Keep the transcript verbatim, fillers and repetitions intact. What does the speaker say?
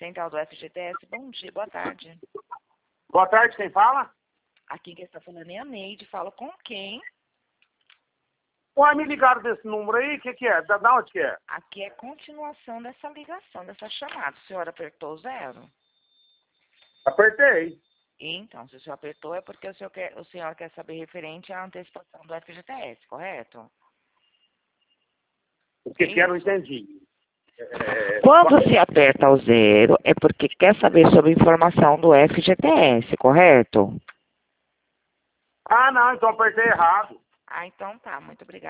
Central do F G T S. Bom dia, boa tarde. Boa tarde, quem fala? Aqui quem está falando é a Neide. Falo com quem? Ué, me ligaram desse número aí, o que que é? Da, da onde que é? Aqui é continuação dessa ligação, dessa chamada. O senhor apertou zero? Apertei. Então, se o senhor apertou é porque o senhor quer, o senhor quer saber referente à antecipação do F G T S, correto? O que Isso. que era, eu entendi. É, Quando se aperta o zero, é porque quer saber sobre informação do F G T S, correto? Ah, não, então apertei errado. Ah, então tá. Muito obrigada.